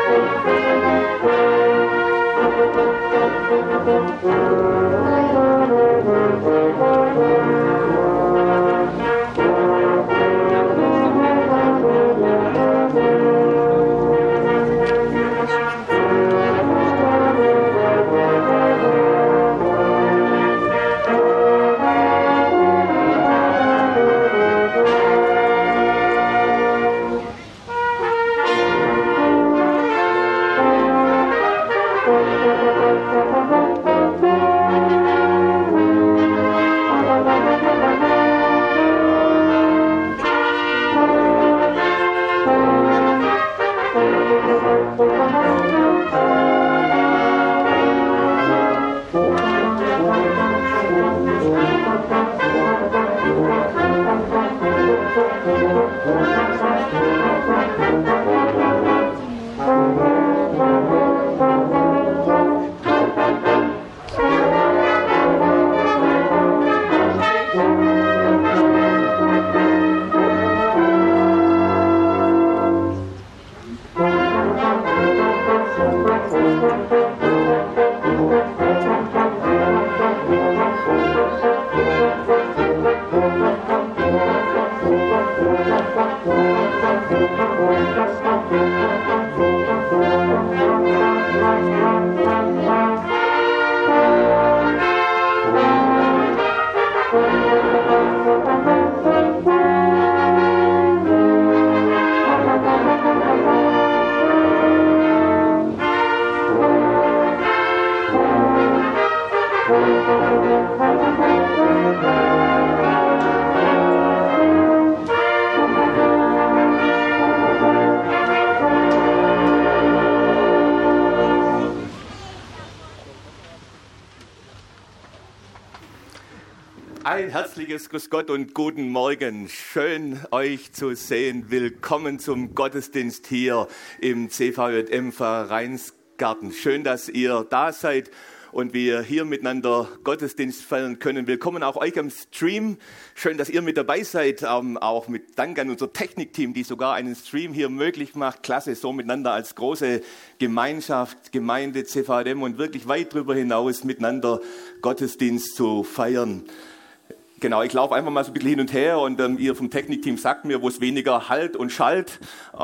Ein herzliches Grüß Gott und guten Morgen. Schön, euch zu sehen. Willkommen zum Gottesdienst hier im CVJM Vereinsgarten. Schön, dass ihr da seid und wir hier miteinander Gottesdienst feiern können. Willkommen auch euch am Stream. Schön, dass ihr mit dabei seid. Auch mit Dank an unser Technikteam, die sogar einen Stream hier möglich macht. Klasse, so miteinander als große Gemeinschaft, Gemeinde, CVJM und wirklich weit darüber hinaus miteinander Gottesdienst zu feiern. Genau, ich laufe einfach mal so ein bisschen hin und her und ihr vom Technikteam sagt mir, wo es weniger halt und schallt.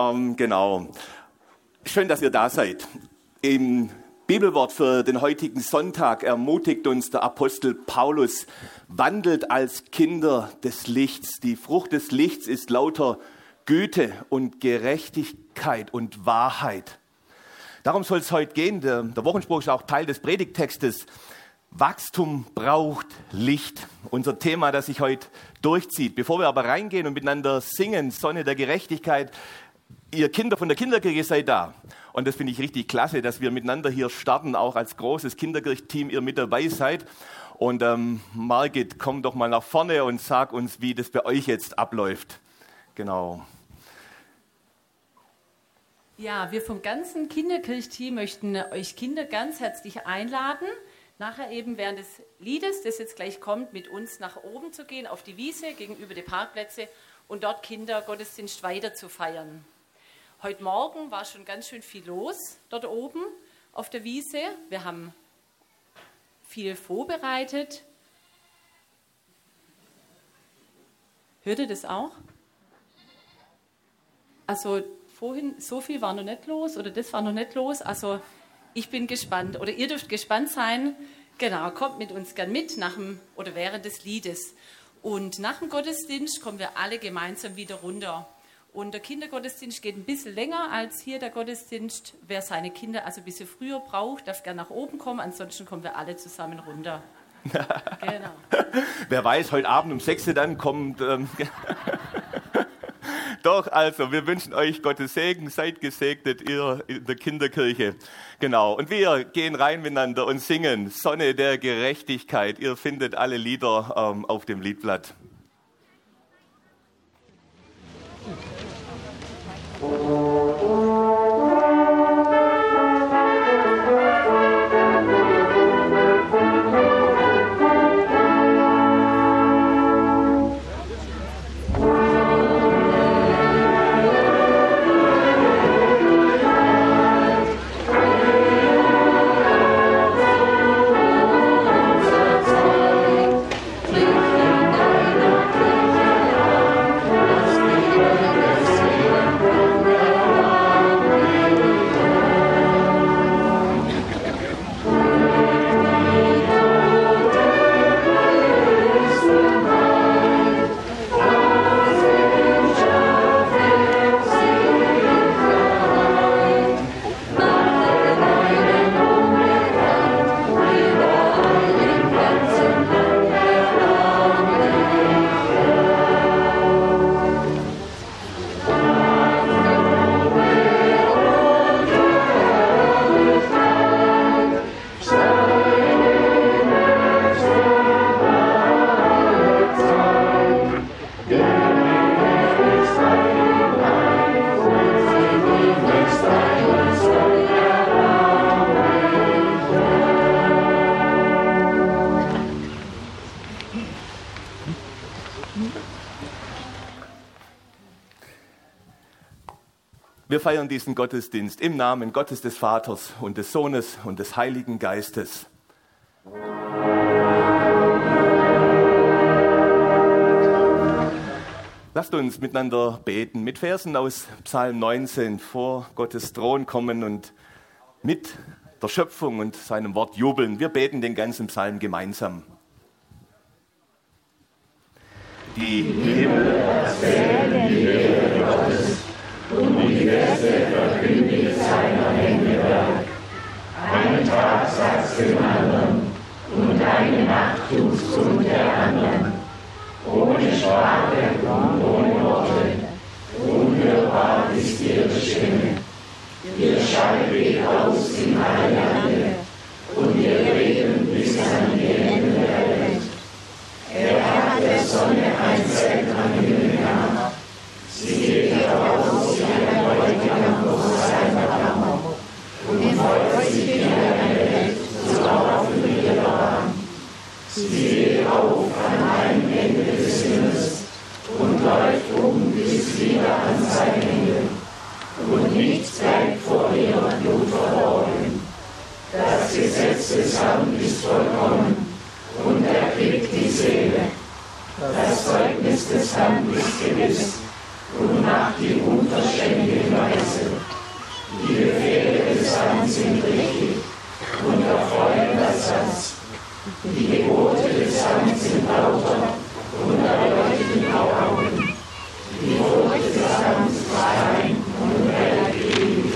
Genau. Schön, dass ihr da seid. Im Bibelwort für den heutigen Sonntag ermutigt uns der Apostel Paulus, wandelt als Kinder des Lichts. Die Frucht des Lichts ist lauter Güte und Gerechtigkeit und Wahrheit. Darum soll es heute gehen. Der Wochenspruch ist auch Teil des Predigttextes. Wachstum braucht Licht. Unser Thema, das sich heute durchzieht. Bevor wir aber reingehen und miteinander singen, Sonne der Gerechtigkeit, ihr Kinder von der Kinderkirche seid da. Und das finde ich richtig klasse, dass wir miteinander hier starten, auch als großes Kinderkirchteam ihr mit dabei seid. Und Margit, komm doch mal nach vorne und sag uns, wie das bei euch jetzt abläuft. Genau. Ja, wir vom ganzen Kinderkirchteam möchten euch Kinder ganz herzlich einladen, nachher eben während des Liedes, das jetzt gleich kommt, mit uns nach oben zu gehen, auf die Wiese gegenüber den Parkplätzen und dort Kindergottesdienst weiter zu feiern. Heute Morgen war schon ganz schön viel los dort oben auf der Wiese. Wir haben viel vorbereitet. Hört ihr das auch? Also vorhin, so viel war noch nicht los oder das war noch nicht los. Also ich bin gespannt oder ihr dürft gespannt sein. Genau, kommt mit uns gern mit nach dem oder während des Liedes. Und nach dem Gottesdienst kommen wir alle gemeinsam wieder runter. Und der Kindergottesdienst geht ein bisschen länger als hier der Gottesdienst. Wer seine Kinder also ein bisschen früher braucht, darf gerne nach oben kommen. Ansonsten kommen wir alle zusammen runter. Genau. Wer weiß, heute Abend um 6 Uhr dann kommt... Doch, also, wir wünschen euch Gottes Segen, seid gesegnet, ihr in der Kinderkirche. Genau, und wir gehen rein miteinander und singen Sonne der Gerechtigkeit. Ihr findet alle Lieder auf dem Liedblatt. wir feiern diesen Gottesdienst im Namen Gottes des Vaters und des Sohnes und des Heiligen Geistes. Lasst uns miteinander beten, mit Versen aus Psalm 19 vor Gottes Thron kommen und mit der Schöpfung und seinem Wort jubeln. Wir beten den ganzen Psalm gemeinsam. Die Himmel erzählen die Höhe Gottes und die Feste verkündigt seiner Hände Werk. Einen Tag sagst dem anderen und eine Nacht tust zum der anderen. Ohne Sprache und ohne Worte, unhörbar ist ihre Stimme. Ihr Schall geht aus in alle Lande und ihr Reden bis an die Ende der Welt. Er hat der Sonne ein Zelt am Himmel gemacht. Sie geht heraus wie ein Bräutigam aus seiner Kammer und freut sich wie eine Welt zu laufen mit ihrer Bahn. Sie geht auf an einem Ende des Himmels und läuft bis wieder an sein Ende. Und nichts bleibt vor ihrer Blut verborgen. Das Gesetz des Herrn ist vollkommen und erquickt die Seele. Das Zeugnis des Herrn ist gewiss und macht die Unverständigen weise. Die Befehle des Herrn sind richtig und erfreuen das Herz. Die Gebote des Herrn sind lauter und erleuchten die Augen. Die Worte des Herrn sind rein und hält ewig.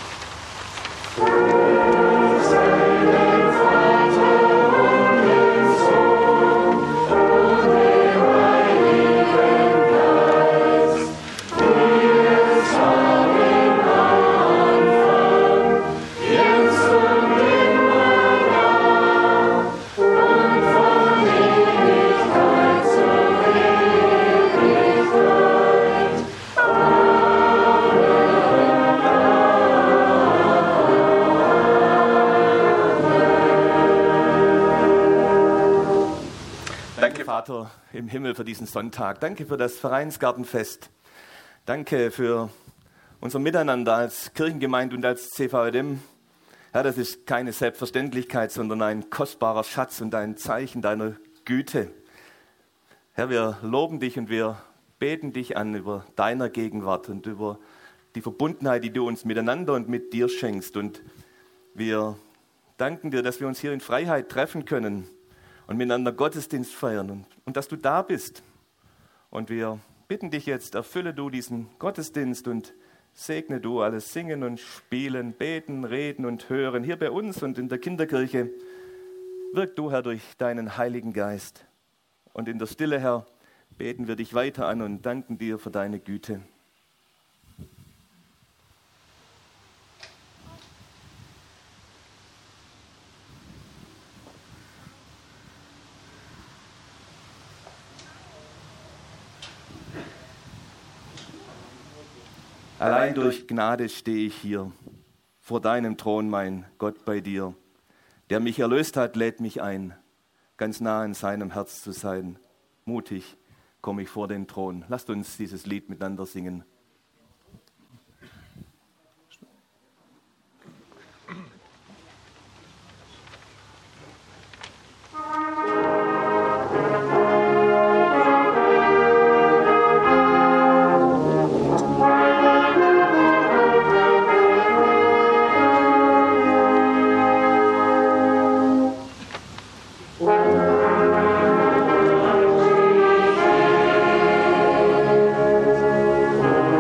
Vater im Himmel, für diesen Sonntag. Danke für das Vereinsgartenfest. Danke für unser Miteinander als Kirchengemeinde und als CVJM. Ja, das ist keine Selbstverständlichkeit, sondern ein kostbarer Schatz und ein Zeichen deiner Güte. Herr, wir loben dich und wir beten dich an über deiner Gegenwart und über die Verbundenheit, die du uns miteinander und mit dir schenkst. Und wir danken dir, dass wir uns hier in Freiheit treffen können und miteinander Gottesdienst feiern und dass du da bist. Und wir bitten dich jetzt, erfülle du diesen Gottesdienst und segne du alles Singen und Spielen, Beten, Reden und Hören hier bei uns und in der Kinderkirche. Wirk du, Herr, durch deinen Heiligen Geist. Und in der Stille, Herr, beten wir dich weiter an und danken dir für deine Güte. Allein durch Gnade stehe ich hier, vor deinem Thron, mein Gott, bei dir. Der mich erlöst hat, lädt mich ein, ganz nah in seinem Herz zu sein. Mutig komme ich vor den Thron. Lasst uns dieses Lied miteinander singen. Oh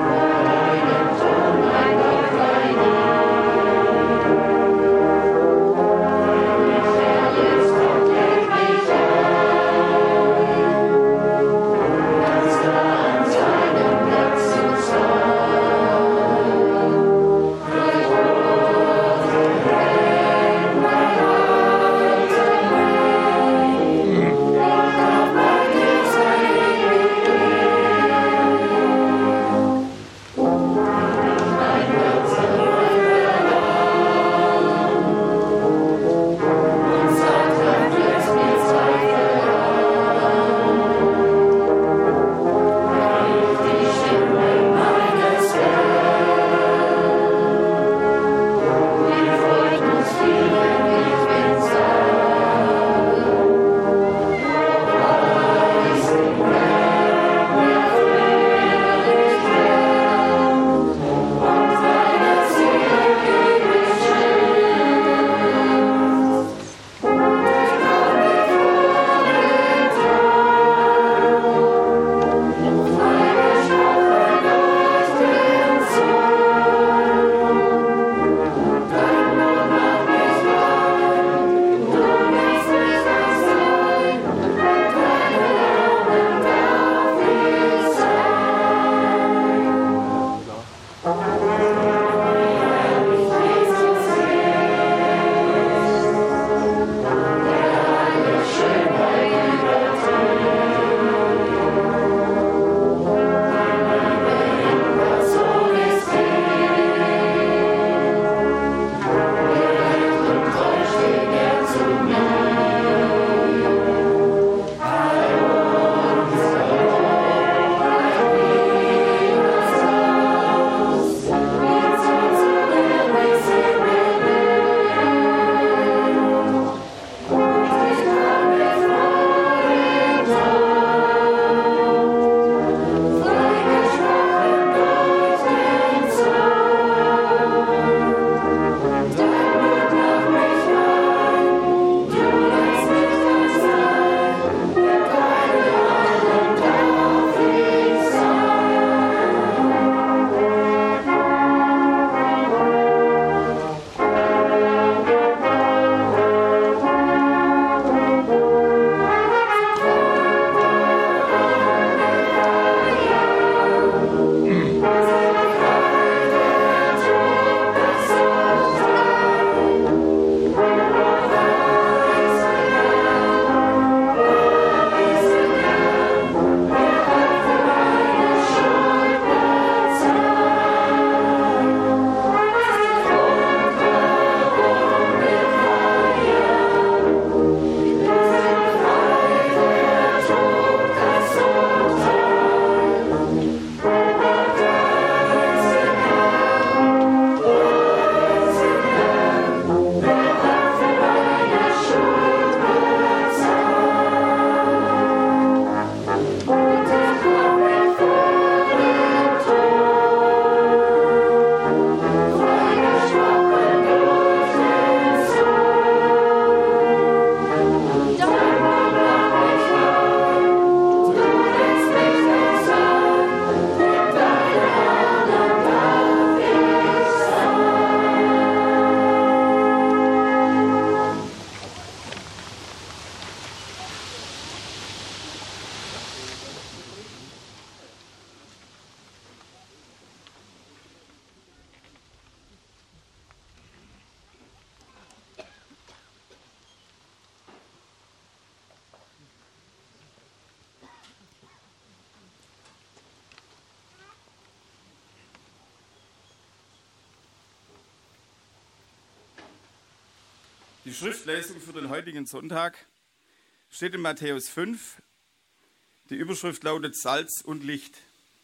Die Schriftlesung für den heutigen Sonntag steht in Matthäus 5. Die Überschrift lautet Salz und Licht.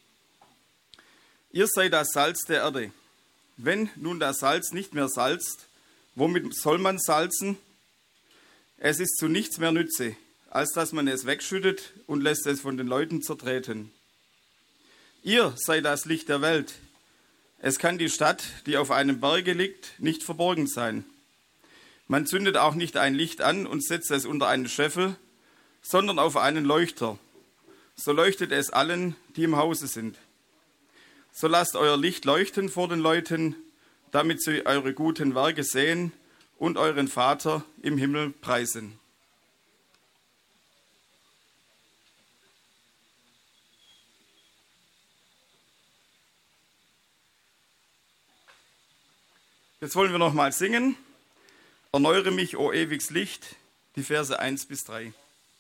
Ihr seid das Salz der Erde. Wenn nun das Salz nicht mehr salzt, womit soll man salzen? Es ist zu nichts mehr Nütze, als dass man es wegschüttet und lässt es von den Leuten zertreten. Ihr seid das Licht der Welt. Es kann die Stadt, die auf einem Berge liegt, nicht verborgen sein. Man zündet auch nicht ein Licht an und setzt es unter einen Scheffel, sondern auf einen Leuchter. So leuchtet es allen, die im Hause sind. So lasst euer Licht leuchten vor den Leuten, damit sie eure guten Werke sehen und euren Vater im Himmel preisen. Jetzt wollen wir noch mal singen. Erneuere mich, o ewiges Licht, die Verse 1 bis 3.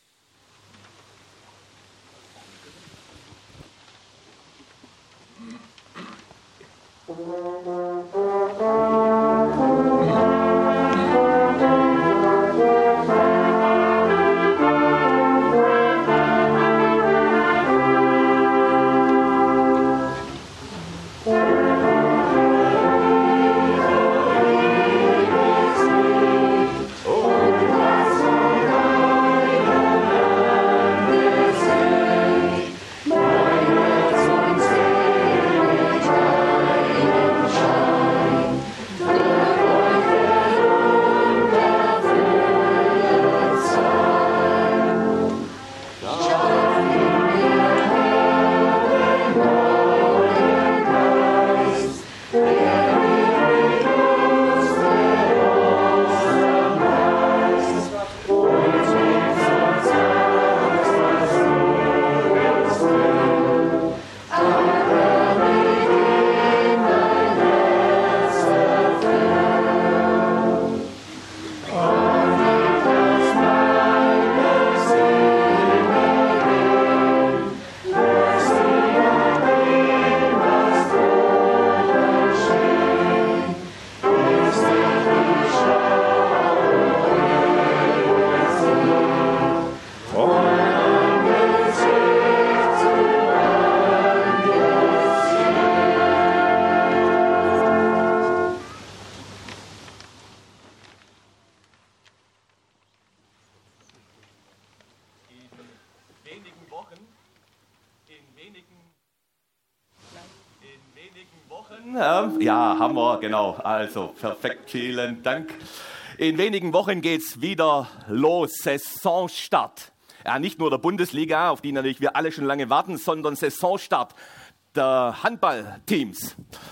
Ja, haben wir, genau. Also, perfekt, vielen Dank. In wenigen Wochen geht's wieder los, Saisonstart. Ja, nicht nur der Bundesliga, auf die natürlich wir alle schon lange warten, sondern Saisonstart der Handballteams.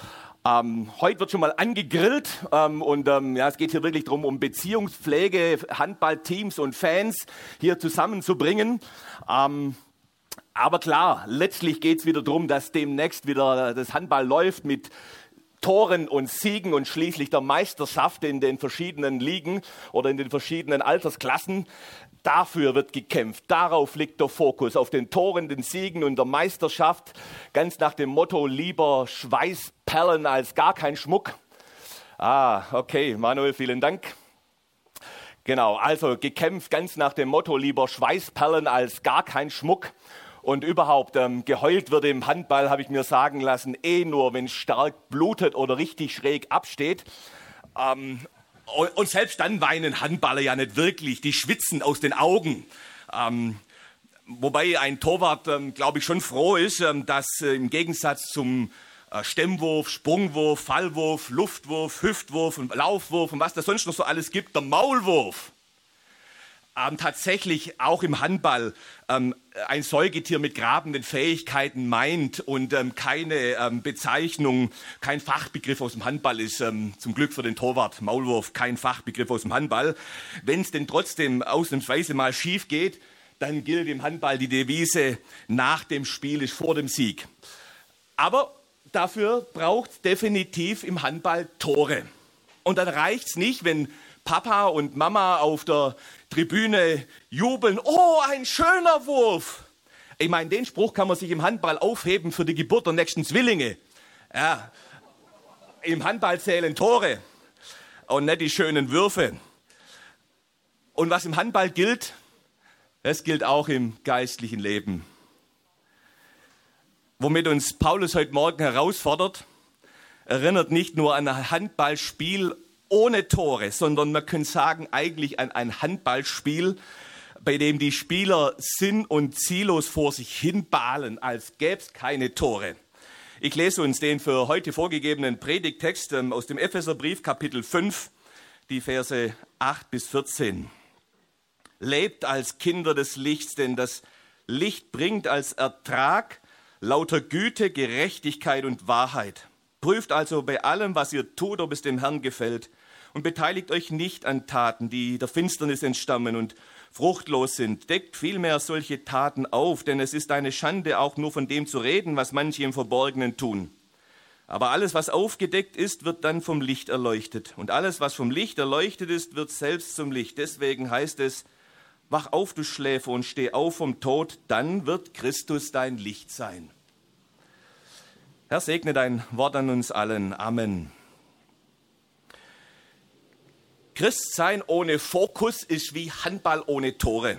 Heute wird schon mal angegrillt es geht hier wirklich darum, um Beziehungspflege, Handballteams und Fans hier zusammenzubringen. Aber klar, letztlich geht es wieder darum, dass demnächst wieder das Handball läuft mit Toren und Siegen und schließlich der Meisterschaft in den verschiedenen Ligen oder in den verschiedenen Altersklassen. Dafür wird gekämpft, darauf liegt der Fokus, auf den Toren, den Siegen und der Meisterschaft, ganz nach dem Motto, lieber Schweißperlen als gar kein Schmuck. Okay, Manuel, vielen Dank. Genau, also gekämpft ganz nach dem Motto, lieber Schweißperlen als gar kein Schmuck. Und überhaupt, geheult wird im Handball, habe ich mir sagen lassen, nur, wenn es stark blutet oder richtig schräg absteht. Und selbst dann weinen Handballer ja nicht wirklich, die schwitzen aus den Augen. Wobei ein Torwart, glaube ich, schon froh ist, dass im Gegensatz zum Stemmwurf, Sprungwurf, Fallwurf, Luftwurf, Hüftwurf und Laufwurf und was da sonst noch so alles gibt, der Maulwurf, tatsächlich auch im Handball ein Säugetier mit grabenden Fähigkeiten meint und keine Bezeichnung, kein Fachbegriff aus dem Handball ist. Zum Glück für den Torwart, Maulwurf, kein Fachbegriff aus dem Handball. Wenn es denn trotzdem ausnahmsweise mal schief geht, dann gilt im Handball die Devise, nach dem Spiel ist vor dem Sieg. Aber dafür braucht es definitiv im Handball Tore. Und dann reicht es nicht, wenn Papa und Mama auf der Tribüne jubeln, oh, ein schöner Wurf. Ich meine, den Spruch kann man sich im Handball aufheben für die Geburt der nächsten Zwillinge. Ja, im Handball zählen Tore und nicht die schönen Würfe. Und was im Handball gilt, das gilt auch im geistlichen Leben. Womit uns Paulus heute Morgen herausfordert, erinnert nicht nur an ein Handballspiel ohne Tore, sondern man könnte sagen eigentlich an ein Handballspiel, bei dem die Spieler sinn- und ziellos vor sich hin ballen, als gäbe es keine Tore. Ich lese uns den für heute vorgegebenen Predigttext aus dem Epheserbrief, Kapitel 5, die Verse 8 bis 14. Lebt als Kinder des Lichts, denn das Licht bringt als Ertrag lauter Güte, Gerechtigkeit und Wahrheit. Prüft also bei allem, was ihr tut, ob es dem Herrn gefällt, und beteiligt euch nicht an Taten, die der Finsternis entstammen und fruchtlos sind. Deckt vielmehr solche Taten auf, denn es ist eine Schande, auch nur von dem zu reden, was manche im Verborgenen tun. Aber alles, was aufgedeckt ist, wird dann vom Licht erleuchtet. Und alles, was vom Licht erleuchtet ist, wird selbst zum Licht. Deswegen heißt es, wach auf, du Schläfer, und steh auf vom Tod, dann wird Christus dein Licht sein. Herr, segne dein Wort an uns allen. Amen. Christsein ohne Fokus ist wie Handball ohne Tore.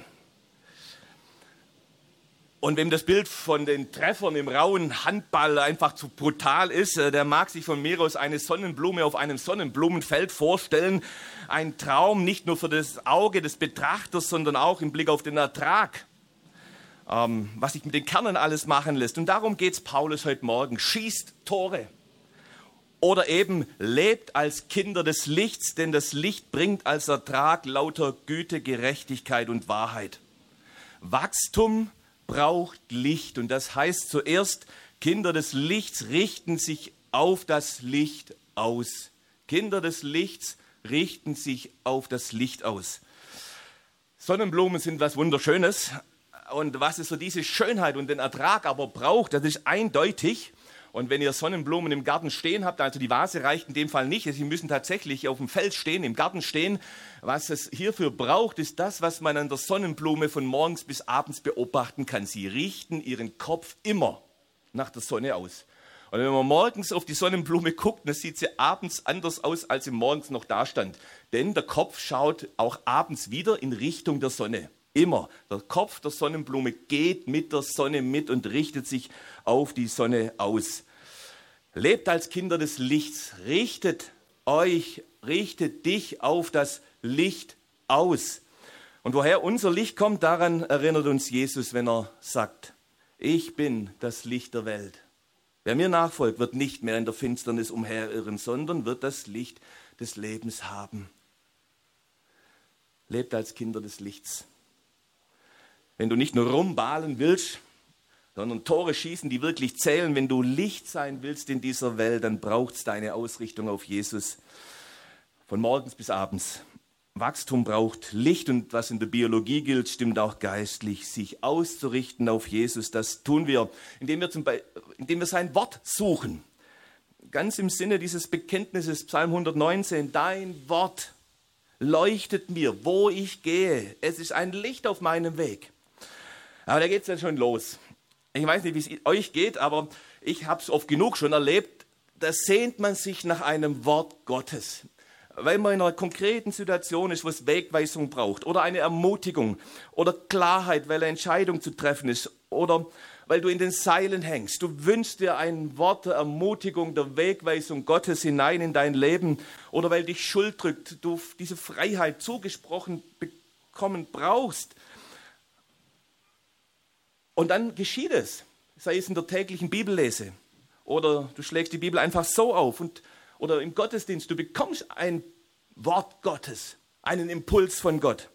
Und wem das Bild von den Treffern im rauen Handball einfach zu brutal ist, der mag sich von mir aus eine Sonnenblume auf einem Sonnenblumenfeld vorstellen. Ein Traum nicht nur für das Auge des Betrachters, sondern auch im Blick auf den Ertrag. Was sich mit den Kernen alles machen lässt. Und darum geht es Paulus heute Morgen. Schießt Tore. Oder eben lebt als Kinder des Lichts, denn das Licht bringt als Ertrag lauter Güte, Gerechtigkeit und Wahrheit. Wachstum braucht Licht und das heißt zuerst, Kinder des Lichts richten sich auf das Licht aus. Kinder des Lichts richten sich auf das Licht aus. Sonnenblumen sind was Wunderschönes und was es für diese Schönheit und den Ertrag aber braucht, das ist eindeutig. Und wenn ihr Sonnenblumen im Garten stehen habt, also die Vase reicht in dem Fall nicht, sie müssen tatsächlich auf dem Feld stehen, im Garten stehen. Was es hierfür braucht, ist das, was man an der Sonnenblume von morgens bis abends beobachten kann. Sie richten ihren Kopf immer nach der Sonne aus. Und wenn man morgens auf die Sonnenblume guckt, dann sieht sie abends anders aus, als sie morgens noch da stand. Denn der Kopf schaut auch abends wieder in Richtung der Sonne. Immer. Der Kopf der Sonnenblume geht mit der Sonne mit und richtet sich auf die Sonne aus. Lebt als Kinder des Lichts. Richtet dich auf das Licht aus. Und woher unser Licht kommt, daran erinnert uns Jesus, wenn er sagt, ich bin das Licht der Welt. Wer mir nachfolgt, wird nicht mehr in der Finsternis umherirren, sondern wird das Licht des Lebens haben. Lebt als Kinder des Lichts. Wenn du nicht nur rumbahlen willst, sondern Tore schießen, die wirklich zählen, wenn du Licht sein willst in dieser Welt, dann braucht es deine Ausrichtung auf Jesus. Von morgens bis abends. Wachstum braucht Licht und was in der Biologie gilt, stimmt auch geistlich. Sich auszurichten auf Jesus, das tun wir, indem wir sein Wort suchen. Ganz im Sinne dieses Bekenntnisses, Psalm 119, dein Wort leuchtet mir, wo ich gehe. Es ist ein Licht auf meinem Weg. Aber da geht es dann schon los. Ich weiß nicht, wie es euch geht, aber ich habe es oft genug schon erlebt. Da sehnt man sich nach einem Wort Gottes. Weil man in einer konkreten Situation ist, wo es Wegweisung braucht oder eine Ermutigung oder Klarheit, weil eine Entscheidung zu treffen ist oder weil du in den Seilen hängst. Du wünschst dir ein Wort der Ermutigung, der Wegweisung Gottes hinein in dein Leben oder weil dich Schuld drückt, du diese Freiheit zugesprochen bekommen brauchst. Und dann geschieht es, sei es in der täglichen Bibellese oder du schlägst die Bibel einfach so auf oder im Gottesdienst, du bekommst ein Wort Gottes, einen Impuls von Gott.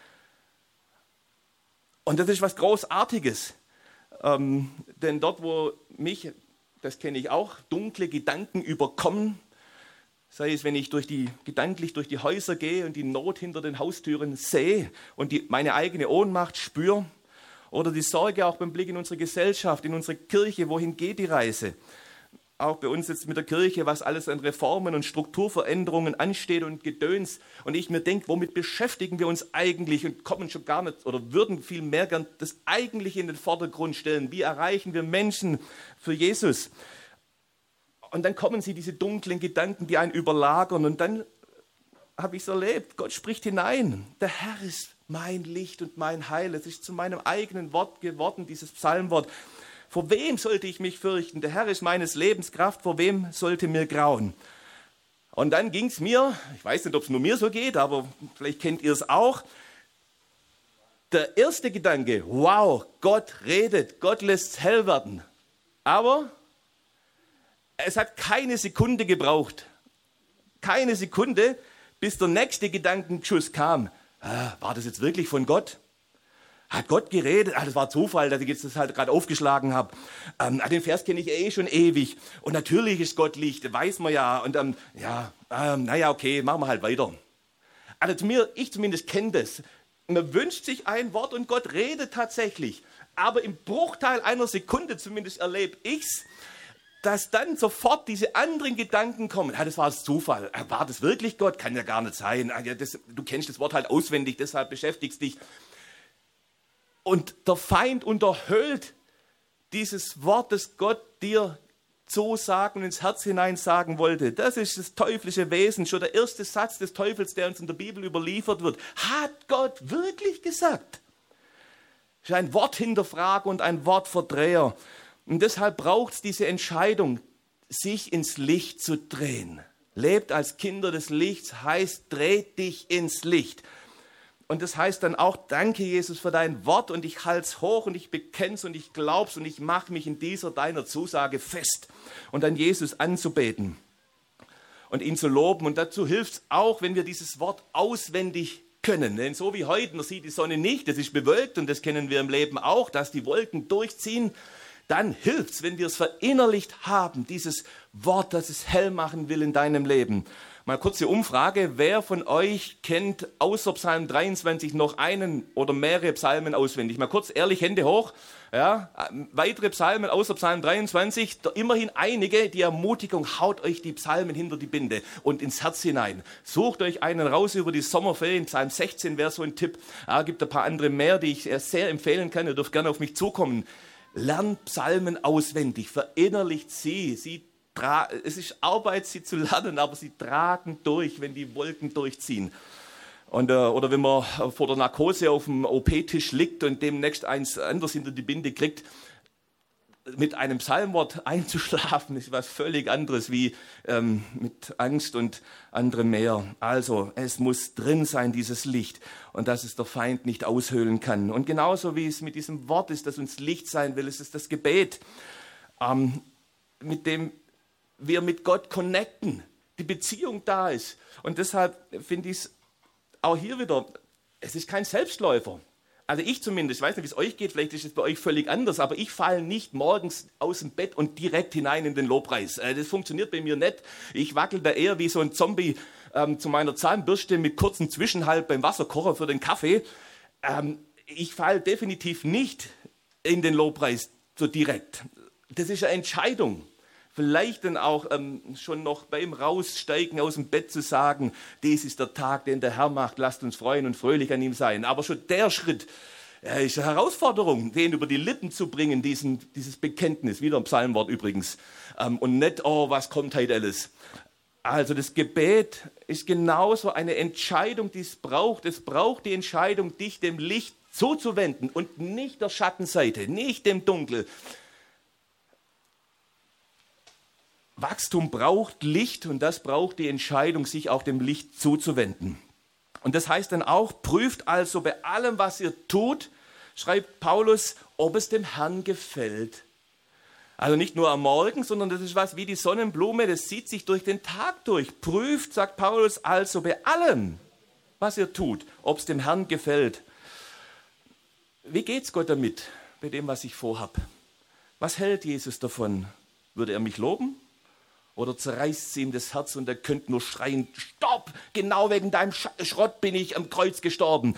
Und das ist was Großartiges, denn dort, wo mich, das kenne ich auch, dunkle Gedanken überkommen, sei es, wenn ich gedanklich durch die Häuser gehe und die Not hinter den Haustüren sehe und meine eigene Ohnmacht spüre, oder die Sorge auch beim Blick in unsere Gesellschaft, in unsere Kirche, wohin geht die Reise? Auch bei uns jetzt mit der Kirche, was alles an Reformen und Strukturveränderungen ansteht und Gedöns. Und ich mir denke, womit beschäftigen wir uns eigentlich und kommen schon gar nicht oder würden viel mehr gern das Eigentliche in den Vordergrund stellen. Wie erreichen wir Menschen für Jesus? Und dann kommen diese dunklen Gedanken, die einen überlagern und dann habe ich es erlebt. Gott spricht hinein. Der Herr ist mein Licht und mein Heil. Es ist zu meinem eigenen Wort geworden, dieses Psalmwort. Vor wem sollte ich mich fürchten? Der Herr ist meines Lebens Kraft. Vor wem sollte mir grauen? Und dann ging es mir, ich weiß nicht, ob es nur mir so geht, aber vielleicht kennt ihr es auch. Der erste Gedanke, wow, Gott redet, Gott lässt es hell werden. Aber es hat keine Sekunde gebraucht. Keine Sekunde, bis der nächste Gedankenschuss kam. War das jetzt wirklich von Gott? Hat Gott geredet? Das war Zufall, dass ich jetzt das halt gerade aufgeschlagen habe. Den Vers kenne ich schon ewig. Und natürlich ist Gott Licht, weiß man ja. Und naja, okay, machen wir halt weiter. Also ich zumindest kenne das. Man wünscht sich ein Wort und Gott redet tatsächlich. Aber im Bruchteil einer Sekunde zumindest erlebe ich es, dass dann sofort diese anderen Gedanken kommen. Das war das Zufall. War das wirklich Gott? Kann ja gar nicht sein. Du kennst das Wort halt auswendig, deshalb beschäftigst dich. Und der Feind unterhöhlt dieses Wort, das Gott dir so sagen und ins Herz hinein sagen wollte. Das ist das teuflische Wesen. Schon der erste Satz des Teufels, der uns in der Bibel überliefert wird. Hat Gott wirklich gesagt? Das ist ein Worthinterfrager und ein Wortverdreher. Und deshalb braucht es diese Entscheidung, sich ins Licht zu drehen. Lebt als Kinder des Lichts heißt, dreht dich ins Licht. Und das heißt dann auch, danke Jesus für dein Wort und ich halte es hoch und ich bekenne es und ich glaube es und ich mache mich in dieser deiner Zusage fest. Und dann Jesus anzubeten und ihn zu loben. Und dazu hilft es auch, wenn wir dieses Wort auswendig können. Denn so wie heute, man sieht die Sonne nicht, das ist bewölkt und das kennen wir im Leben auch, dass die Wolken durchziehen. Dann hilft es, wenn wir es verinnerlicht haben, dieses Wort, das es hell machen will in deinem Leben. Mal kurze Umfrage, wer von euch kennt außer Psalm 23 noch einen oder mehrere Psalmen auswendig? Mal kurz ehrlich, Hände hoch. Ja, weitere Psalmen außer Psalm 23, immerhin einige, die Ermutigung, haut euch die Psalmen hinter die Binde und ins Herz hinein. Sucht euch einen raus über die Sommerferien, Psalm 16 wäre so ein Tipp. Gibt ein paar andere mehr, die ich sehr empfehlen kann, ihr dürft gerne auf mich zukommen. Lernt Psalmen auswendig, verinnerlicht sie. Es ist Arbeit, sie zu lernen, aber sie tragen durch, wenn die Wolken durchziehen. Oder wenn man vor der Narkose auf dem OP-Tisch liegt und demnächst eins anders hinter die Binde kriegt, mit einem Psalmwort einzuschlafen, ist was völlig anderes wie mit Angst und anderem mehr. Also es muss drin sein, dieses Licht, und dass es der Feind nicht aushöhlen kann. Und genauso wie es mit diesem Wort ist, das uns Licht sein will, ist es das Gebet, mit dem wir mit Gott connecten, die Beziehung da ist. Und deshalb finde ich es auch hier wieder, es ist kein Selbstläufer. Also ich zumindest, ich weiß nicht, wie es euch geht, vielleicht ist es bei euch völlig anders, aber ich falle nicht morgens aus dem Bett und direkt hinein in den Lobpreis. Das funktioniert bei mir nicht. Ich wackel da eher wie so ein Zombie zu meiner Zahnbürste mit kurzem Zwischenhalt beim Wasserkocher für den Kaffee. Ich falle definitiv nicht in den Lobpreis so direkt. Das ist eine Entscheidung. Vielleicht dann auch schon noch beim Raussteigen aus dem Bett zu sagen, dies ist der Tag, den der Herr macht, lasst uns freuen und fröhlich an ihm sein. Aber schon der Schritt ist eine Herausforderung, den über die Lippen zu bringen, dieses Bekenntnis, wieder ein Psalmwort übrigens. Und nicht, oh, was kommt heute alles. Also das Gebet ist genauso eine Entscheidung, die es braucht. Es braucht die Entscheidung, dich dem Licht zuzuwenden und nicht der Schattenseite, nicht dem Dunkel. Wachstum braucht Licht und das braucht die Entscheidung, sich auch dem Licht zuzuwenden. Und das heißt dann auch, prüft also bei allem, was ihr tut, schreibt Paulus, ob es dem Herrn gefällt. Also nicht nur am Morgen, sondern das ist was wie die Sonnenblume, das zieht sich durch den Tag durch. Prüft, sagt Paulus, also bei allem, was ihr tut, ob es dem Herrn gefällt. Wie geht's Gott damit, bei dem, was ich vorhab? Was hält Jesus davon? Würde er mich loben? Oder zerreißt sie ihm das Herz und er könnte nur schreien, stopp, genau wegen deinem Schrott bin ich am Kreuz gestorben.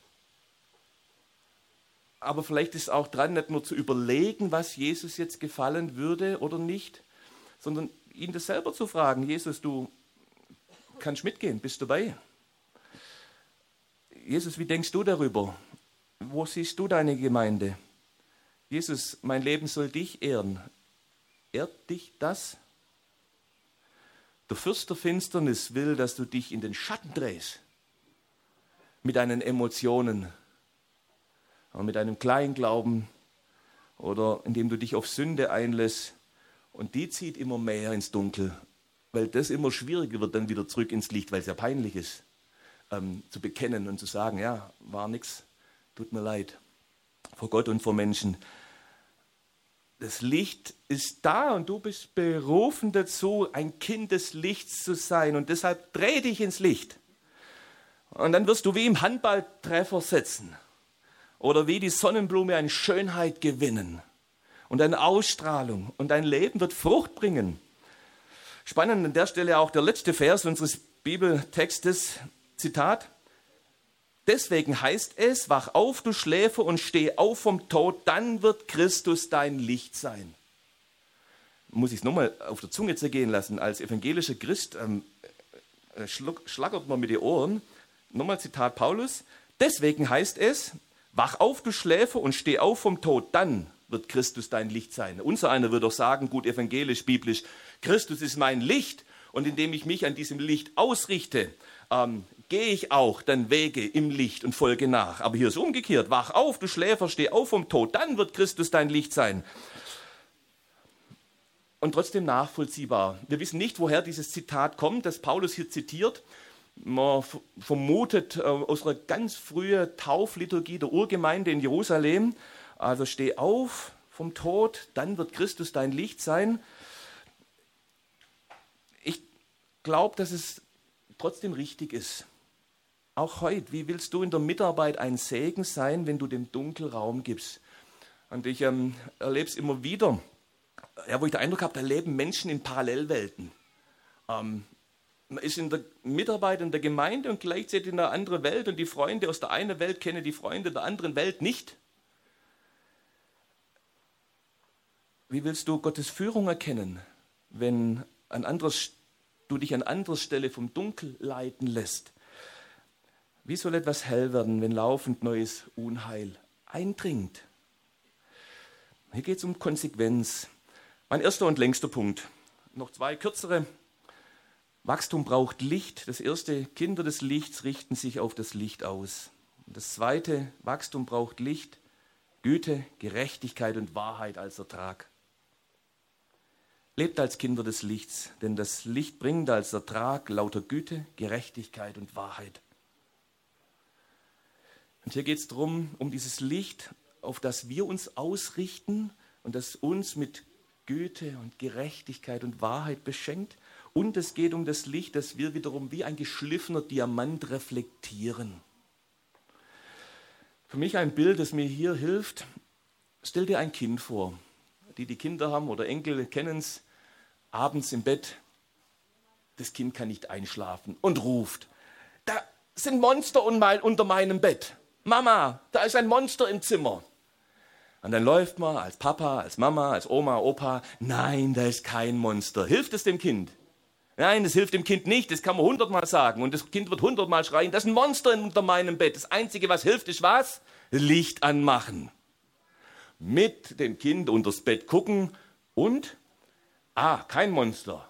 Aber vielleicht ist auch dran, nicht nur zu überlegen, was Jesus jetzt gefallen würde oder nicht, sondern ihn das selber zu fragen. Jesus, du kannst mitgehen, bist du dabei? Jesus, wie denkst du darüber? Wo siehst du deine Gemeinde? Jesus, mein Leben soll dich ehren. Ehrt dich das? Der Fürst der Finsternis will, dass du dich in den Schatten drehst. Mit deinen Emotionen, mit deinem Kleinglauben oder indem du dich auf Sünde einlässt. Und die zieht immer mehr ins Dunkel, weil das immer schwieriger wird, dann wieder zurück ins Licht, weil es ja peinlich ist, zu bekennen und zu sagen, ja, war nichts, tut mir leid, vor Gott und vor Menschen. Das Licht ist da und du bist berufen dazu, ein Kind des Lichts zu sein. Und deshalb dreh dich ins Licht. Und dann wirst du wie im Handballtreffer setzen oder wie die Sonnenblume an Schönheit gewinnen und an Ausstrahlung. Und dein Leben wird Frucht bringen. Spannend an der Stelle auch der letzte Vers unseres Bibeltextes, Zitat. Deswegen heißt es, wach auf, du Schläfer, und steh auf vom Tod, dann wird Christus dein Licht sein. Muss ich es nochmal auf der Zunge zergehen lassen. Als evangelischer Christ schlackert man mit den Ohren. Nochmal Zitat Paulus. Deswegen heißt es, wach auf, du Schläfer, und steh auf vom Tod, dann wird Christus dein Licht sein. Unser einer wird doch sagen, gut evangelisch, biblisch, Christus ist mein Licht, und indem ich mich an diesem Licht ausrichte, gehe ich auch dann Wege im Licht und folge nach. Aber hier ist umgekehrt. Wach auf, du Schläfer, steh auf vom Tod, dann wird Christus dein Licht sein. Und trotzdem nachvollziehbar. Wir wissen nicht, woher dieses Zitat kommt, das Paulus hier zitiert. Man vermutet aus einer ganz frühen Taufliturgie der Urgemeinde in Jerusalem. Also steh auf vom Tod, dann wird Christus dein Licht sein. Ich glaube, dass es trotzdem richtig ist. Auch heute, wie willst du in der Mitarbeit ein Segen sein, wenn du dem Dunkel Raum gibst? Und ich erlebe es immer wieder, wo ich den Eindruck habe, da leben Menschen in Parallelwelten. Man ist in der Mitarbeit in der Gemeinde und gleichzeitig in einer anderen Welt, und die Freunde aus der einen Welt kennen die Freunde der anderen Welt nicht. Wie willst du Gottes Führung erkennen, wenn du dich an anderer Stelle vom Dunkel leiten lässt? Wie soll etwas hell werden, wenn laufend neues Unheil eindringt? Hier geht es um Konsequenz. Mein erster und längster Punkt. Noch zwei kürzere. Wachstum braucht Licht. Das erste, Kinder des Lichts richten sich auf das Licht aus. Und das zweite, Wachstum braucht Licht, Güte, Gerechtigkeit und Wahrheit als Ertrag. Lebt als Kinder des Lichts, denn das Licht bringt als Ertrag lauter Güte, Gerechtigkeit und Wahrheit. Und hier geht es darum, um dieses Licht, auf das wir uns ausrichten und das uns mit Güte und Gerechtigkeit und Wahrheit beschenkt. Und es geht um das Licht, das wir wiederum wie ein geschliffener Diamant reflektieren. Für mich ein Bild, das mir hier hilft. Stell dir ein Kind vor. Die Kinder haben oder Enkel kennen es. Abends im Bett. Das Kind kann nicht einschlafen und ruft. Da sind Monster unter meinem Bett. Mama, da ist ein Monster im Zimmer. Und dann läuft man als Papa, als Mama, als Oma, Opa. Nein, da ist kein Monster. Hilft es dem Kind? Nein, das hilft dem Kind nicht. Das kann man 100-mal sagen. Und das Kind wird 100-mal schreien. Das ist ein Monster unter meinem Bett. Das Einzige, was hilft, ist was? Licht anmachen. Mit dem Kind unters Bett gucken und, kein Monster.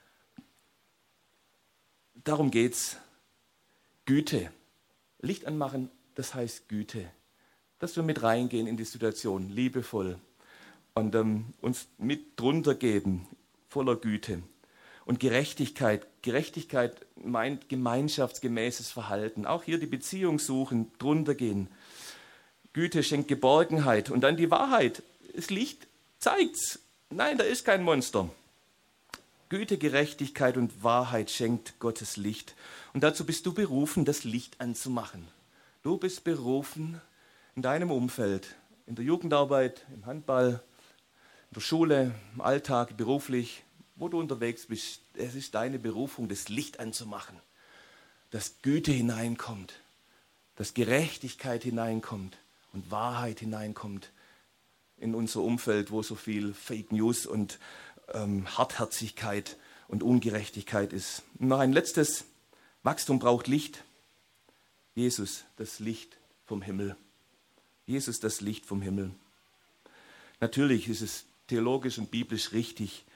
Darum geht's. Güte. Licht anmachen, das heißt Güte. Dass wir mit reingehen in die Situation, liebevoll. Und uns mit drunter geben, voller Güte. Und Gerechtigkeit. Gerechtigkeit meint gemeinschaftsgemäßes Verhalten. Auch hier die Beziehung suchen, drunter gehen. Güte schenkt Geborgenheit. Und dann die Wahrheit. Das Licht zeigt's. Nein, da ist kein Monster. Güte, Gerechtigkeit und Wahrheit schenkt Gottes Licht. Und dazu bist du berufen, das Licht anzumachen. Du bist berufen in deinem Umfeld, in der Jugendarbeit, im Handball, in der Schule, im Alltag, beruflich, wo du unterwegs bist. Es ist deine Berufung, das Licht anzumachen, dass Güte hineinkommt, dass Gerechtigkeit hineinkommt und Wahrheit hineinkommt in unser Umfeld, wo so viel Fake News und Hartherzigkeit und Ungerechtigkeit ist. Und noch ein letztes, Wachstum braucht Licht. Jesus, das Licht vom Himmel. Jesus, das Licht vom Himmel. Natürlich ist es theologisch und biblisch richtig,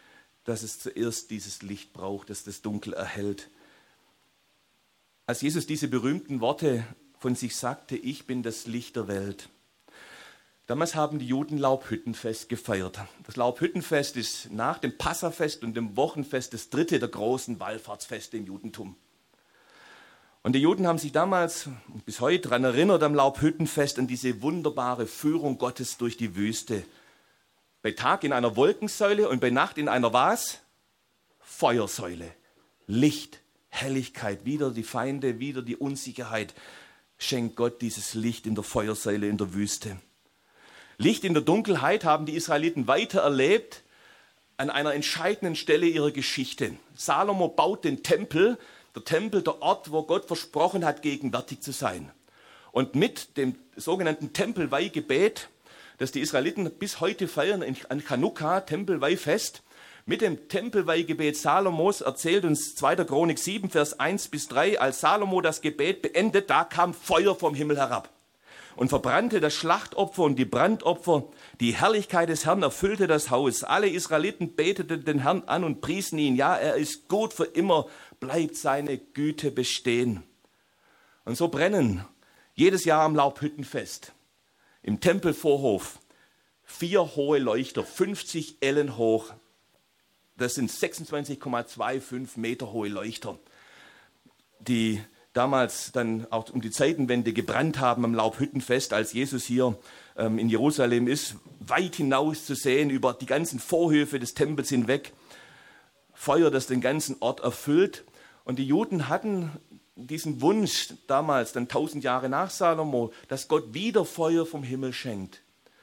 dass es zuerst dieses Licht braucht, das das Dunkel erhellt. Als Jesus diese berühmten Worte von sich sagte, ich bin das Licht der Welt. Damals haben die Juden Laubhüttenfest gefeiert. Das Laubhüttenfest ist nach dem Passafest und dem Wochenfest das dritte der großen Wallfahrtsfeste im Judentum. Und die Juden haben sich damals und bis heute daran erinnert am Laubhüttenfest an diese wunderbare Führung Gottes durch die Wüste. Bei Tag in einer Wolkensäule und bei Nacht in einer was? Feuersäule. Licht, Helligkeit, wieder die Feinde, wieder die Unsicherheit. Schenkt Gott dieses Licht in der Feuersäule in der Wüste. Licht in der Dunkelheit haben die Israeliten weiter erlebt an einer entscheidenden Stelle ihrer Geschichte. Salomo baut den Tempel, der Ort, wo Gott versprochen hat, gegenwärtig zu sein. Und mit dem sogenannten Tempelweihgebet, das die Israeliten bis heute feiern an Chanukka, Tempelweihfest, mit dem Tempelweihgebet Salomos erzählt uns 2. Chronik 7, Vers 1 bis 3, als Salomo das Gebet beendet, da kam Feuer vom Himmel herab und verbrannte das Schlachtopfer und die Brandopfer. Die Herrlichkeit des Herrn erfüllte das Haus. Alle Israeliten beteten den Herrn an und priesen ihn. Ja, er ist gut, für immer bleibt seine Güte bestehen. Und so brennen jedes Jahr am Laubhüttenfest im Tempelvorhof 4 hohe Leuchter, 50 Ellen hoch. Das sind 26,25 Meter hohe Leuchter, die damals dann auch um die Zeitenwende gebrannt haben am Laubhüttenfest, als Jesus hier in Jerusalem ist, weit hinaus zu sehen über die ganzen Vorhöfe des Tempels hinweg. Feuer, das den ganzen Ort erfüllt. Und die Juden hatten diesen Wunsch damals, dann 1000 Jahre nach Salomo, dass Gott wieder Feuer vom Himmel schenkt.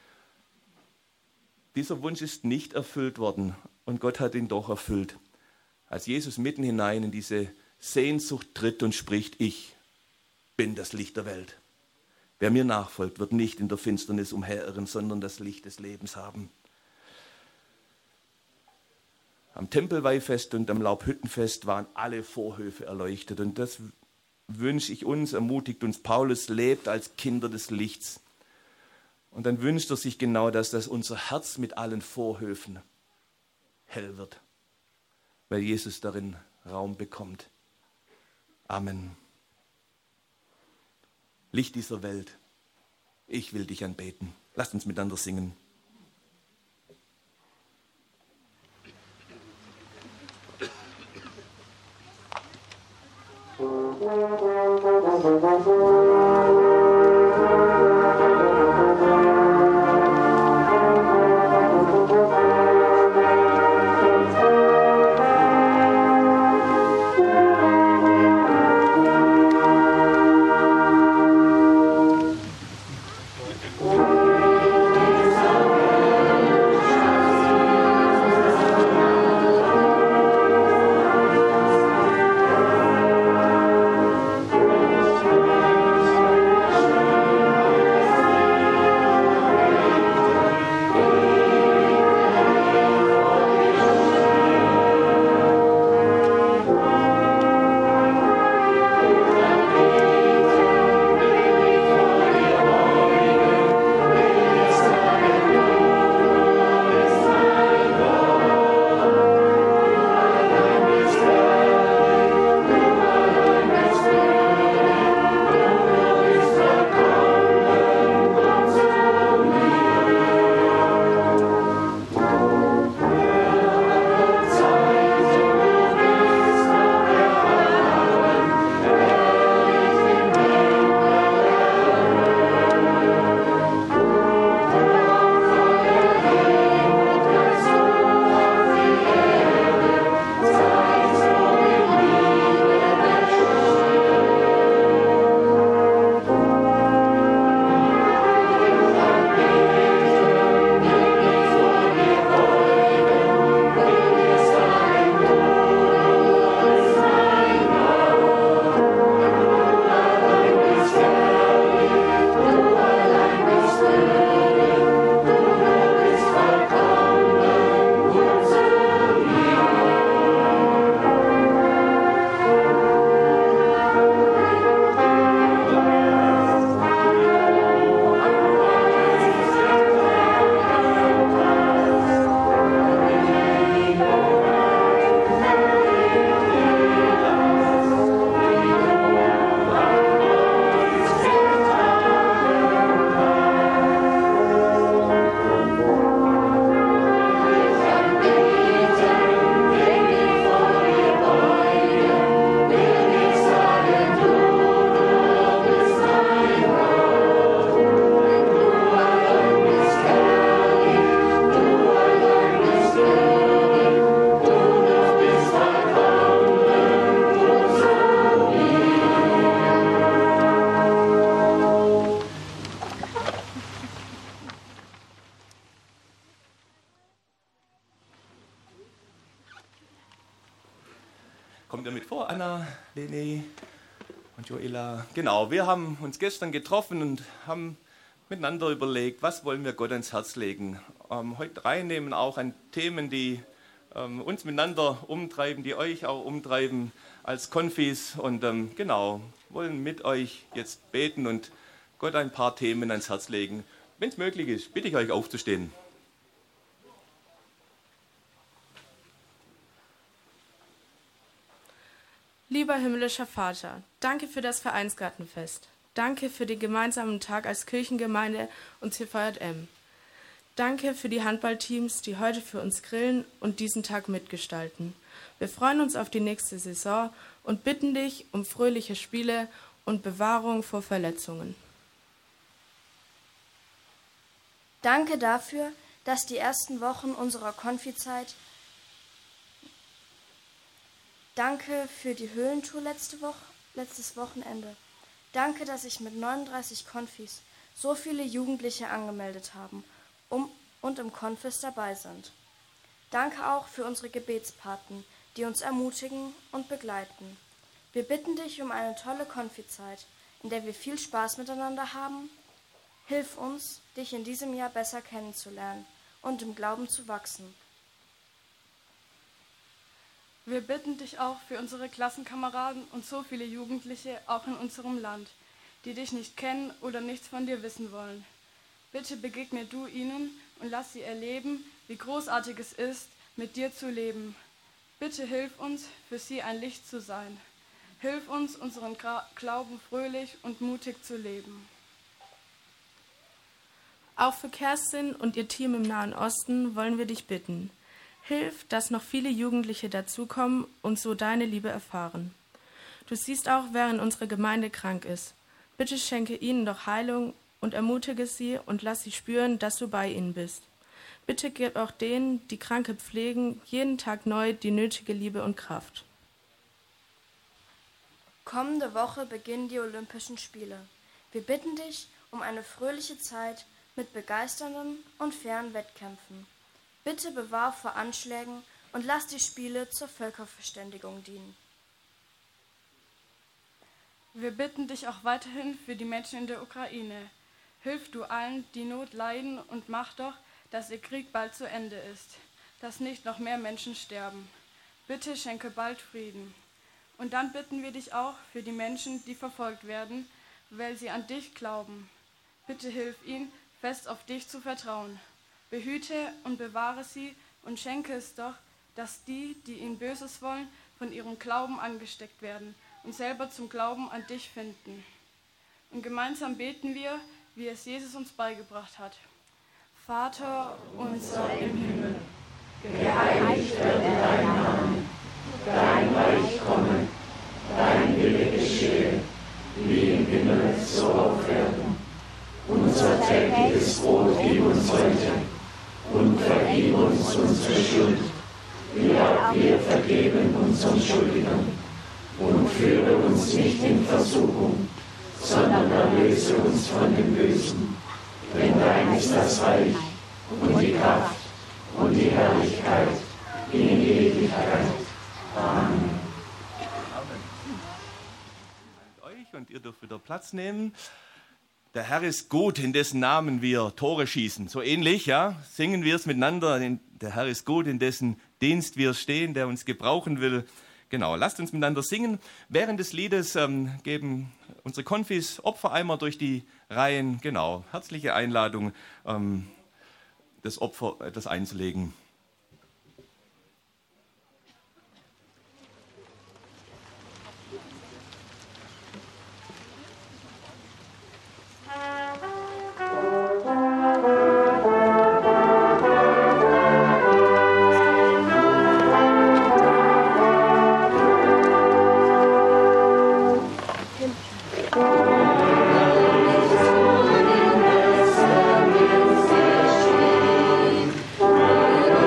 Dieser Wunsch ist nicht erfüllt worden und Gott hat ihn doch erfüllt. Als Jesus mitten hinein in diese Sehnsucht tritt und spricht, ich bin das Licht der Welt. Wer mir nachfolgt, wird nicht in der Finsternis umherirren, sondern das Licht des Lebens haben. Am Tempelweihfest und am Laubhüttenfest waren alle Vorhöfe erleuchtet. Und das wünsche ich uns, ermutigt uns Paulus, lebt als Kinder des Lichts. Und dann wünscht er sich genau das, dass unser Herz mit allen Vorhöfen hell wird, weil Jesus darin Raum bekommt. Amen. Licht dieser Welt, ich will dich anbeten. Lasst uns miteinander singen. Leni und Joela. Genau, wir haben uns gestern getroffen und haben miteinander überlegt, was wollen wir Gott ans Herz legen. Heute reinnehmen auch an Themen, die uns miteinander umtreiben, die euch auch umtreiben als Konfis. Und genau, wollen mit euch jetzt beten und Gott ein paar Themen ans Herz legen. Wenn es möglich ist, bitte ich euch aufzustehen. Lieber himmlischer Vater, danke für das Vereinsgartenfest. Danke für den gemeinsamen Tag als Kirchengemeinde und CVJM. Danke für die Handballteams, die heute für uns grillen und diesen Tag mitgestalten. Wir freuen uns auf die nächste Saison und bitten dich um fröhliche Spiele und Bewahrung vor Verletzungen. Danke dafür, dass die ersten Wochen unserer Konfizeit. Danke für die Höhlentour letztes Wochenende. Danke, dass sich mit 39 Konfis so viele Jugendliche angemeldet haben und im Konfis dabei sind. Danke auch für unsere Gebetspaten, die uns ermutigen und begleiten. Wir bitten dich um eine tolle Konfizeit, in der wir viel Spaß miteinander haben. Hilf uns, dich in diesem Jahr besser kennenzulernen und im Glauben zu wachsen. Wir bitten dich auch für unsere Klassenkameraden und so viele Jugendliche, auch in unserem Land, die dich nicht kennen oder nichts von dir wissen wollen. Bitte begegne du ihnen und lass sie erleben, wie großartig es ist, mit dir zu leben. Bitte hilf uns, für sie ein Licht zu sein. Hilf uns, unseren Glauben fröhlich und mutig zu leben. Auch für Kerstin und ihr Team im Nahen Osten wollen wir dich bitten. Hilf, dass noch viele Jugendliche dazukommen und so deine Liebe erfahren. Du siehst auch, während unsere Gemeinde krank ist. Bitte schenke ihnen doch Heilung und ermutige sie und lass sie spüren, dass du bei ihnen bist. Bitte gib auch denen, die Kranke pflegen, jeden Tag neu die nötige Liebe und Kraft. Kommende Woche beginnen die Olympischen Spiele. Wir bitten dich um eine fröhliche Zeit mit begeisternden und fairen Wettkämpfen. Bitte bewahr vor Anschlägen und lass die Spiele zur Völkerverständigung dienen. Wir bitten dich auch weiterhin für die Menschen in der Ukraine. Hilf du allen, die Not leiden, und mach doch, dass der Krieg bald zu Ende ist, dass nicht noch mehr Menschen sterben. Bitte schenke bald Frieden. Und dann bitten wir dich auch für die Menschen, die verfolgt werden, weil sie an dich glauben. Bitte hilf ihnen, fest auf dich zu vertrauen. Behüte und bewahre sie und schenke es doch, dass die ihnen Böses wollen, von ihrem Glauben angesteckt werden und selber zum Glauben an dich finden. Und gemeinsam beten wir, wie es Jesus uns beigebracht hat. Vater unser im Himmel, geheiligt werde dein Name, dein Reich komme, dein Wille geschehe, wie im Himmel, so auf Erden. Unser tägliches Brot gib uns heute und vergib uns unsere Schuld, wie auch wir vergeben unseren Schuldigern. Und führe uns nicht in Versuchung, sondern erlöse uns von dem Bösen. Denn dein ist das Reich und die Kraft und die Herrlichkeit in Ewigkeit. Amen. Und ihr dürft wieder Platz nehmen. Der Herr ist gut, in dessen Namen wir Tore schießen. So ähnlich, ja, singen wir es miteinander. Der Herr ist gut, in dessen Dienst wir stehen, der uns gebrauchen will. Genau, lasst uns miteinander singen. Während des Liedes geben unsere Konfis Opfereimer durch die Reihen. Genau, herzliche Einladung, das Opfer etwas einzulegen. Amen.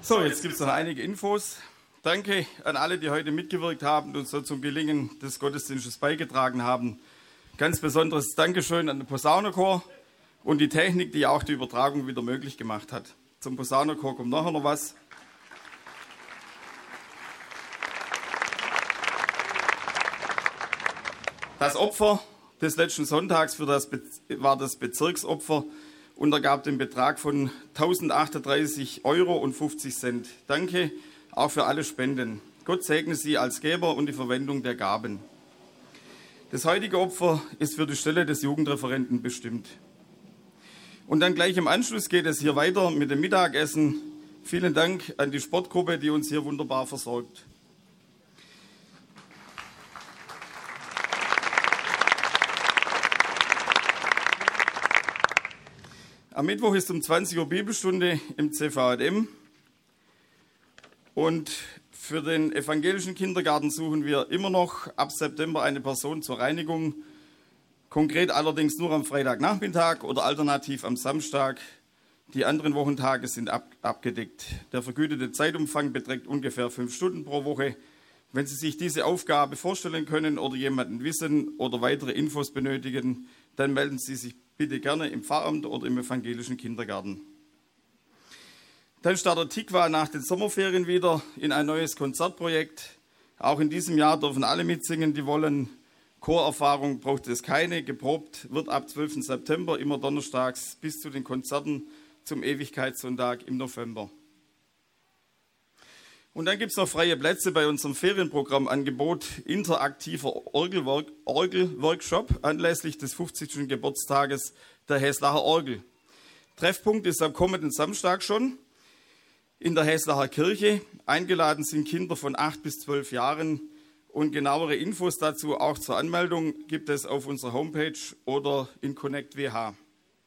So, jetzt gibt es noch einige Infos. Danke an alle, die heute mitgewirkt haben und so zum Gelingen des Gottesdienstes beigetragen haben. Ganz besonderes Dankeschön an den Posaunenchor und die Technik, die auch die Übertragung wieder möglich gemacht hat. Zum Posaunenchor kommt nachher noch was. Das Opfer des letzten Sonntags war das Bezirksopfer und ergab den Betrag von 1.038,50 €. Danke auch für alle Spenden. Gott segne Sie als Geber und die Verwendung der Gaben. Das heutige Opfer ist für die Stelle des Jugendreferenten bestimmt. Und dann gleich im Anschluss geht es hier weiter mit dem Mittagessen. Vielen Dank an die Sportgruppe, die uns hier wunderbar versorgt. Am Mittwoch ist um 20 Uhr Bibelstunde im CVJM. Und für den evangelischen Kindergarten suchen wir immer noch ab September eine Person zur Reinigung. Konkret allerdings nur am Freitagnachmittag oder alternativ am Samstag. Die anderen Wochentage sind abgedeckt. Der vergütete Zeitumfang beträgt ungefähr 5 Stunden pro Woche. Wenn Sie sich diese Aufgabe vorstellen können oder jemanden wissen oder weitere Infos benötigen, dann melden Sie sich bitte gerne im Pfarramt oder im evangelischen Kindergarten. Dann startet Tikva nach den Sommerferien wieder in ein neues Konzertprojekt. Auch in diesem Jahr dürfen alle mitsingen, die wollen. Chorerfahrung braucht es keine. Geprobt wird ab 12. September immer donnerstags bis zu den Konzerten zum Ewigkeitssonntag im November. Und dann gibt es noch freie Plätze bei unserem Ferienprogrammangebot interaktiver Orgelworkshop anlässlich des 50. Geburtstages der Häslacher Orgel. Treffpunkt ist am kommenden Samstag schon in der Häslacher Kirche. Eingeladen sind Kinder von 8 bis 12 Jahren und genauere Infos dazu auch zur Anmeldung gibt es auf unserer Homepage oder in Connect WH.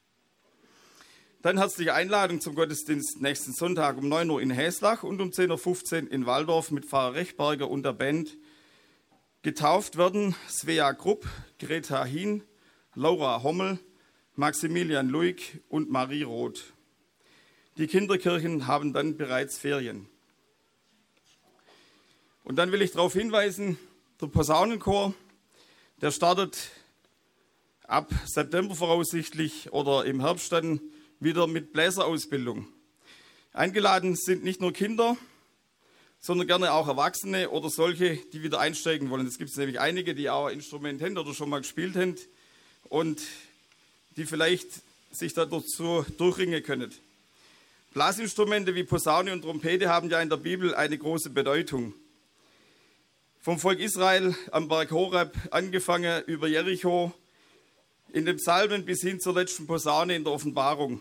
Dann herzliche Einladung zum Gottesdienst nächsten Sonntag um 9 Uhr in Häslach und um 10.15 Uhr in Waldorf mit Pfarrer Rechberger und der Band. Getauft werden Svea Krupp, Greta Hien, Laura Hommel, Maximilian Luig und Marie Roth. Die Kinderkirchen haben dann bereits Ferien. Und dann will ich darauf hinweisen, der Posaunenchor, der startet ab September voraussichtlich oder im Herbst dann wieder mit Bläserausbildung. Eingeladen sind nicht nur Kinder, sondern gerne auch Erwachsene oder solche, die wieder einsteigen wollen. Es gibt nämlich einige, die auch ein Instrument haben oder schon mal gespielt haben und die vielleicht sich dazu durchringen können. Blasinstrumente wie Posaune und Trompete haben ja in der Bibel eine große Bedeutung. Vom Volk Israel am Berg Horeb angefangen über Jericho, in den Psalmen bis hin zur letzten Posaune in der Offenbarung.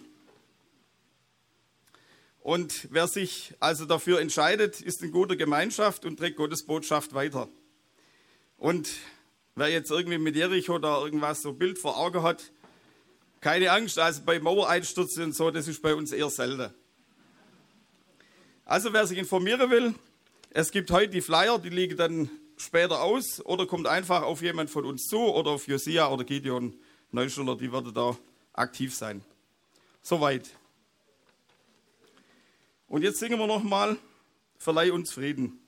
Und wer sich also dafür entscheidet, ist in guter Gemeinschaft und trägt Gottes Botschaft weiter. Und wer jetzt irgendwie mit Jericho da irgendwas so Bild vor Augen hat, keine Angst, also bei Mauereinsturz und so, das ist bei uns eher selten. Also wer sich informieren will, es gibt heute die Flyer, die liegen dann später aus oder kommt einfach auf jemand von uns zu oder auf Josia oder Gideon Neuschüler, die werden da aktiv sein. Soweit. Und jetzt singen wir nochmal, verleih uns Frieden.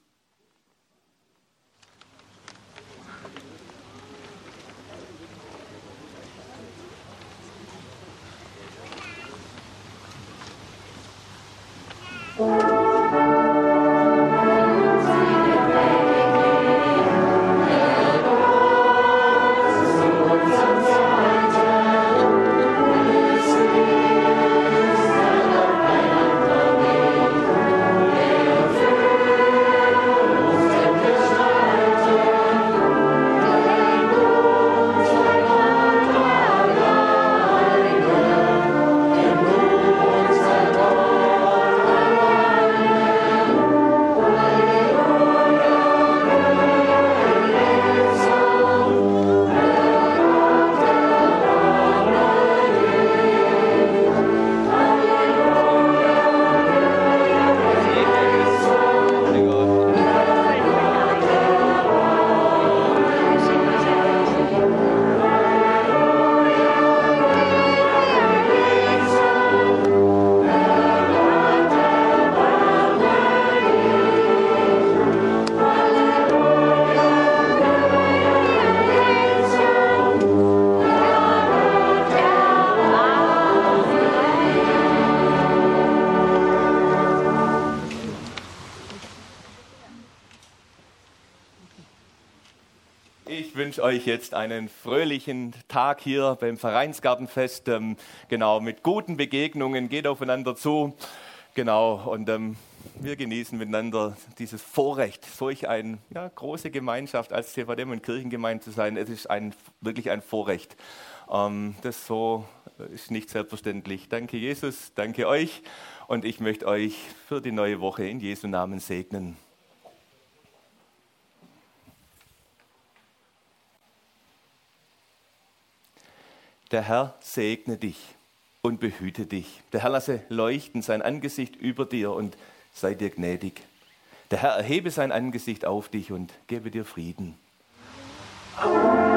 Frieden. wünsche euch jetzt einen fröhlichen Tag hier beim Vereinsgartenfest. Genau, mit guten Begegnungen, geht aufeinander zu. Genau, und wir genießen miteinander dieses Vorrecht, solch eine große Gemeinschaft als CVM und Kirchengemeinde zu sein. Es ist wirklich ein Vorrecht. Das so ist nicht selbstverständlich. Danke Jesus, danke euch und ich möchte euch für die neue Woche in Jesu Namen segnen. Der Herr segne dich und behüte dich. Der Herr lasse leuchten sein Angesicht über dir und sei dir gnädig. Der Herr erhebe sein Angesicht auf dich und gebe dir Frieden. Amen.